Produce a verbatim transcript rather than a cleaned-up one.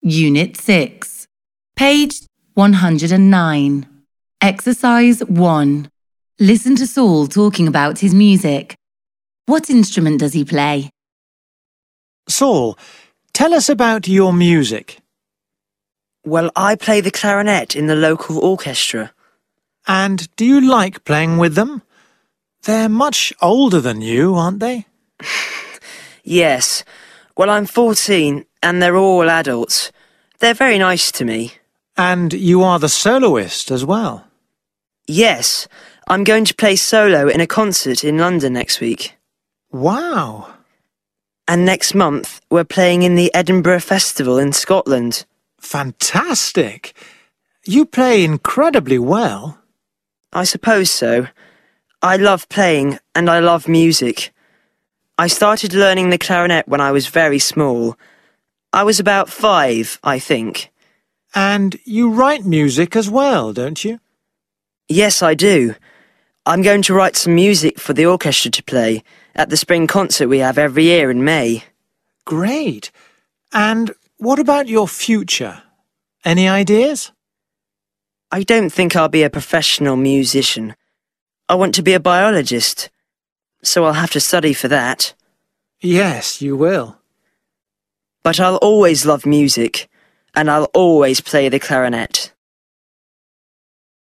Unit six, page one hundred nine. Exercise one. Listen to Saul talking about his music. What instrument does he play? Saul, tell us about your music. Well, I play the clarinet in the local orchestra. And do you like playing with them? They're much older than you, aren't they? Yes. Well, I'm fourteen and they're all adults. They're very nice to me. And you are the soloist as well. Yes. I'm going to play solo in a concert in London next week. Wow! And next month, we're playing in the Edinburgh Festival in Scotland. Fantastic! You play incredibly well. I suppose so. I love playing and I love music. I started learning the clarinet when I was very small. I was about five, I think. And you write music as well, don't you? Yes, I do. I'm going to write some music for the orchestra to play at the spring concert we have every year in May. Great! And what about your future? Any ideas? I don't think I'll be a professional musician. I want to be a biologist, so I'll have to study for that. Yes, you will. But I'll always love music, and I'll always play the clarinet.